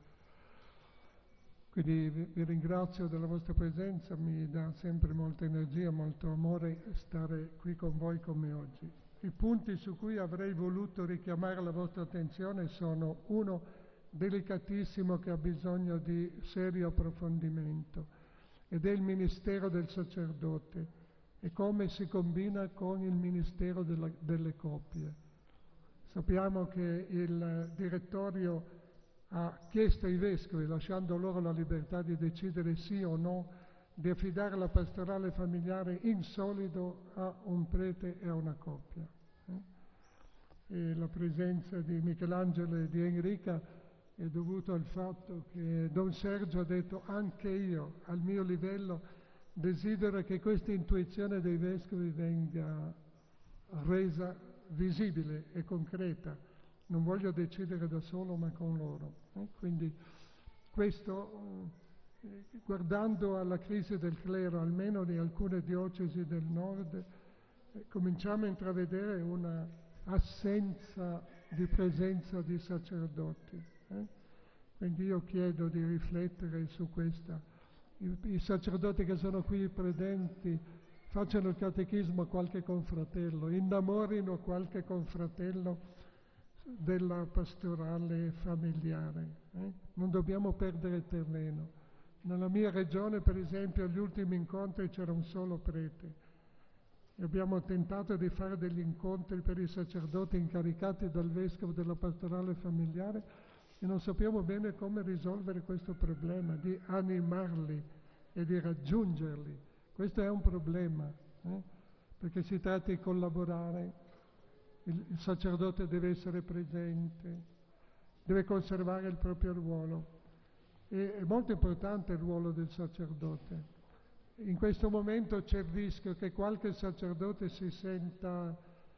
Quindi vi, vi ringrazio della vostra presenza, mi dà sempre molta energia, molto amore stare qui con voi come oggi. I punti su cui avrei voluto richiamare la vostra attenzione sono: uno, delicatissimo, che ha bisogno di serio approfondimento, ed è il ministero del sacerdote e come si combina con il ministero della, delle coppie. Sappiamo che il direttorio ha chiesto ai vescovi, lasciando loro la libertà di decidere sì o no, di affidare la pastorale familiare in solido a un prete e a una coppia. Eh? E la presenza di Michelangelo e di Enrica è dovuta al fatto che Don Sergio ha detto: anche io, al mio livello, desidero che questa intuizione dei vescovi venga resa visibile e concreta, non voglio decidere da solo ma con loro. Eh? Quindi questo, eh, guardando alla crisi del clero, almeno di alcune diocesi del nord, eh, cominciamo a intravedere una assenza di presenza di sacerdoti. Eh? Quindi io chiedo di riflettere su questa. I, i sacerdoti che sono qui presenti facciano il catechismo a qualche confratello, innamorino qualche confratello della pastorale familiare. Eh? Non dobbiamo perdere terreno. Nella mia regione, per esempio, agli ultimi incontri c'era un solo prete. E abbiamo tentato di fare degli incontri per i sacerdoti incaricati dal vescovo della pastorale familiare e non sappiamo bene come risolvere questo problema, di animarli e di raggiungerli. Questo è un problema, eh? Perché si tratta di collaborare, il, il sacerdote deve essere presente, deve conservare il proprio ruolo. E è molto importante il ruolo del sacerdote. In questo momento c'è il rischio che qualche sacerdote si senta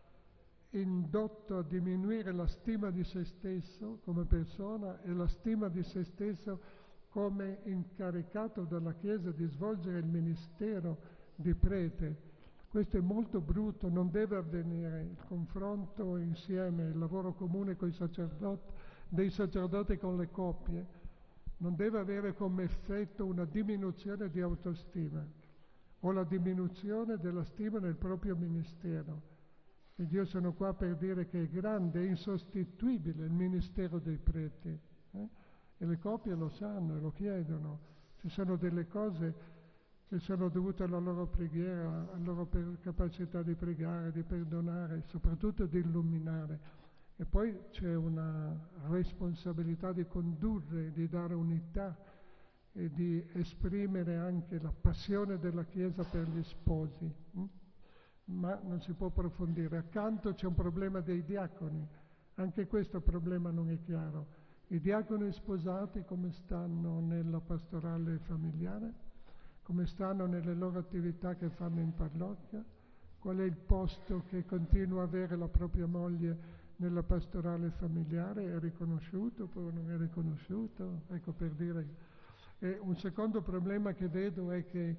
indotto a diminuire la stima di se stesso come persona e la stima di se stesso come incaricato dalla Chiesa di svolgere il ministero di prete. Questo è molto brutto, non deve avvenire. Il confronto insieme, il lavoro comune con i sacerdoti, dei sacerdoti con le coppie, non deve avere come effetto una diminuzione di autostima o la diminuzione della stima nel proprio ministero. Quindi io sono qua per dire che è grande e insostituibile il ministero dei preti. Eh? E le coppie lo sanno e lo chiedono. Ci sono delle cose che sono dovute alla loro preghiera, alla loro per capacità di pregare, di perdonare, soprattutto di illuminare. E poi c'è una responsabilità di condurre, di dare unità e di esprimere anche la passione della Chiesa per gli sposi. Hm? Ma non si può approfondire. Accanto c'è un problema dei diaconi. Anche questo problema non è chiaro. I diaconi sposati come stanno nella pastorale familiare? Come stanno nelle loro attività che fanno in parrocchia? Qual è il posto che continua a avere la propria moglie nella pastorale familiare? È riconosciuto oppure non è riconosciuto? Ecco, per dire. E un secondo problema che vedo è che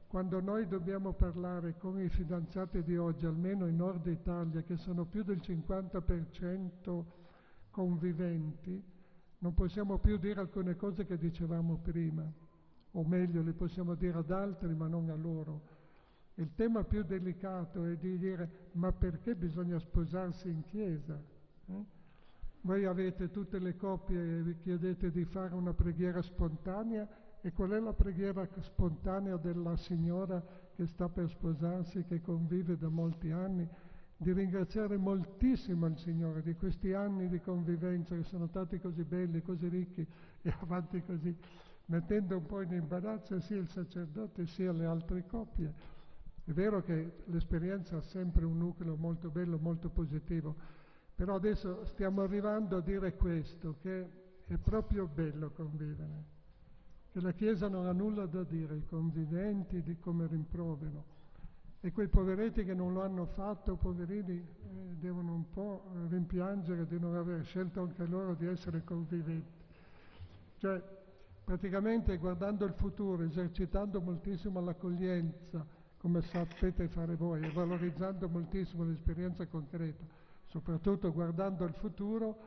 quando noi dobbiamo parlare con i fidanzati di oggi, almeno in Nord Italia, che sono più del cinquanta per cento conviventi, non possiamo più dire alcune cose che dicevamo prima, o meglio, le possiamo dire ad altri ma non a loro. Il tema più delicato è di dire: ma perché bisogna sposarsi in chiesa? Eh? Voi avete tutte le coppie e vi chiedete di fare una preghiera spontanea, e qual è la preghiera spontanea della signora che sta per sposarsi, che convive da molti anni? Di ringraziare moltissimo il Signore di questi anni di convivenza che sono stati così belli, così ricchi e avanti così, mettendo un po' in imbarazzo sia il sacerdote sia le altre coppie. È vero che l'esperienza ha sempre un nucleo molto bello, molto positivo, però adesso stiamo arrivando a dire questo, che è proprio bello convivere, che la Chiesa non ha nulla da dire ai conviventi di come rimproverano, e quei poveretti che non lo hanno fatto, poverini, eh, devono un po' rimpiangere di non aver scelto anche loro di essere conviventi. Cioè, praticamente guardando il futuro, esercitando moltissimo l'accoglienza, come sapete fare voi, e valorizzando moltissimo l'esperienza concreta, soprattutto guardando il futuro,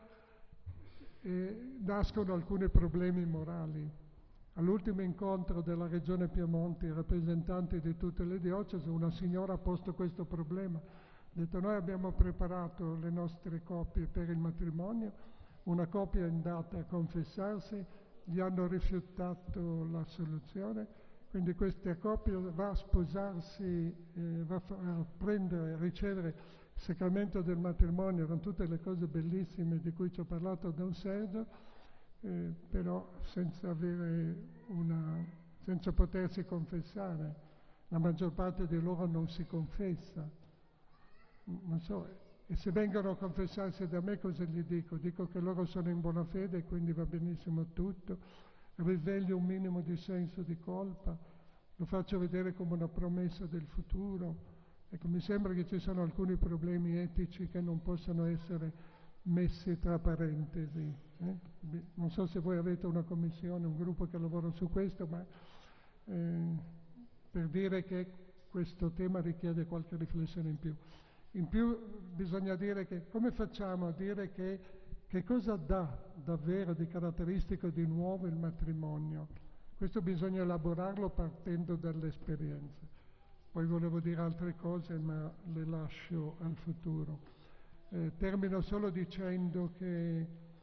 eh, nascono alcuni problemi morali. All'ultimo incontro della Regione Piemonte, i rappresentanti di tutte le diocesi, una signora ha posto questo problema. Ha detto: noi abbiamo preparato le nostre coppie per il matrimonio, una coppia è andata a confessarsi, gli hanno rifiutato la soluzione, quindi questa coppia va a sposarsi, eh, va a prendere, a ricevere il sacramento del matrimonio con tutte le cose bellissime di cui ci ho parlato Don Sergio, eh, però senza avere una, senza potersi confessare. La maggior parte di loro non si confessa. Non so, e se vengono a confessarsi da me cosa gli dico? Dico che loro sono in buona fede e quindi va benissimo tutto, risveglio un minimo di senso di colpa, lo faccio vedere come una promessa del futuro. Ecco, mi sembra che ci sono alcuni problemi etici che non possono essere messi tra parentesi. Eh? Non so se voi avete una commissione, un gruppo che lavora su questo, ma eh, per dire che questo tema richiede qualche riflessione in più. In più bisogna dire che, come facciamo a dire che, che cosa dà davvero di caratteristico di nuovo il matrimonio? Questo bisogna elaborarlo partendo dall'esperienza. Poi volevo dire altre cose, ma le lascio al futuro. Eh, termino solo dicendo che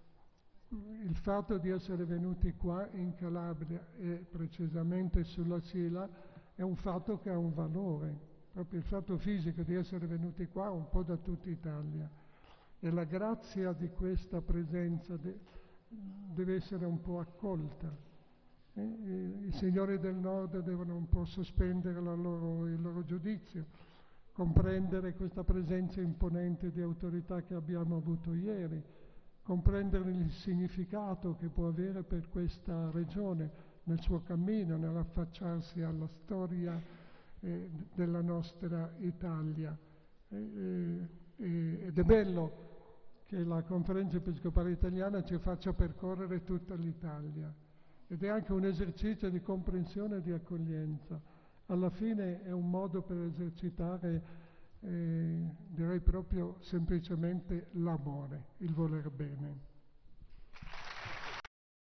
il fatto di essere venuti qua in Calabria e precisamente sulla Sila è un fatto che ha un valore. Proprio il fatto fisico di essere venuti qua un po' da tutta Italia, e la grazia di questa presenza de- deve essere un po' accolta. Eh? I signori del Nord devono un po' sospendere la loro, il loro giudizio, comprendere questa presenza imponente di autorità che abbiamo avuto ieri, comprendere il significato che può avere per questa regione nel suo cammino, nell'affacciarsi alla storia Eh, della nostra Italia. Eh, eh, ed è bello che la Conferenza Episcopale Italiana ci faccia percorrere tutta l'Italia, ed è anche un esercizio di comprensione e di accoglienza. Alla fine è un modo per esercitare, eh, direi proprio semplicemente l'amore, il voler bene.